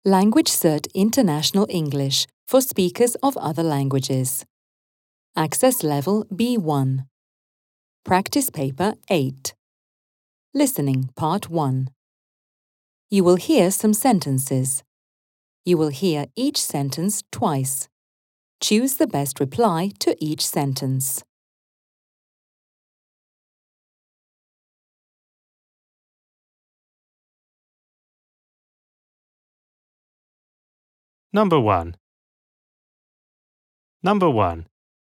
Language Cert International English for speakers of other languages. Access Level B1. Practice Paper 8. Listening Part 1. You will hear some sentences. You will hear each sentence twice. Choose the best reply to each sentence. Number 1. Number 1.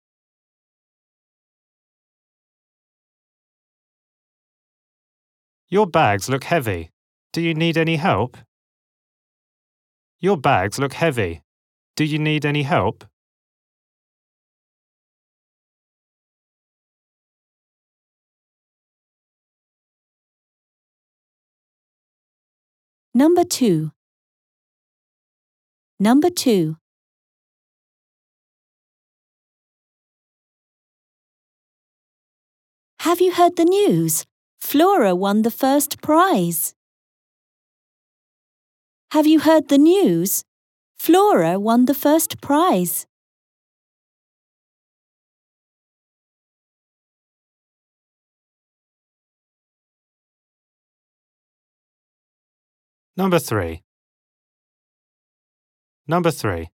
Your bags look heavy. Do you need any help? Your bags look heavy. Do you need any help? Number 2. Number 2. Have you heard the news? Flora won the first prize. Have you heard the news? Flora won the first prize. Number 3. Number 3.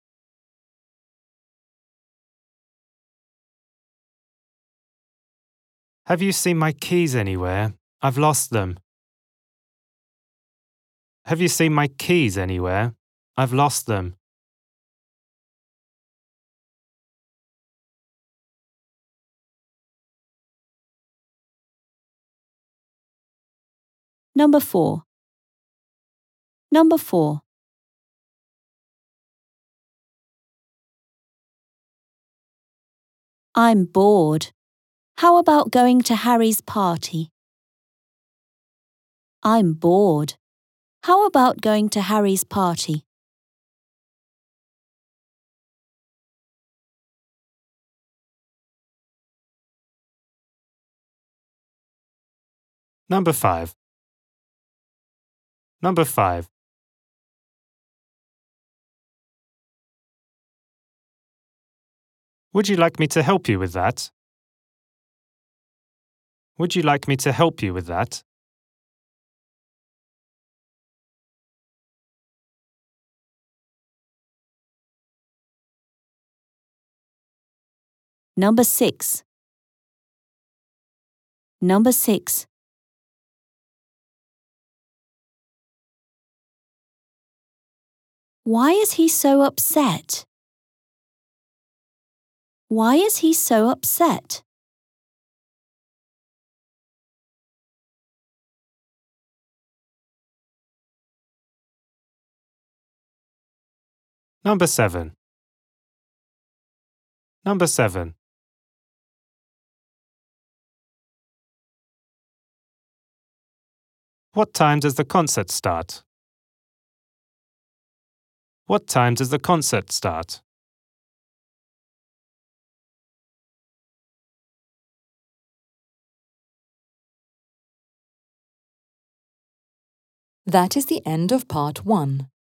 Have you seen my keys anywhere? I've lost them. Have you seen my keys anywhere? I've lost them. Number 4. Number 4. I'm bored. How about going to Harry's party? I'm bored. How about going to Harry's party? Number 5. Number 5. Would you like me to help you with that? Would you like me to help you with that? Number 6. Number 6. Why is he so upset? Why is he so upset? Number 7. Number 7. What time does the concert start? What time does the concert start? That is the end of Part 1.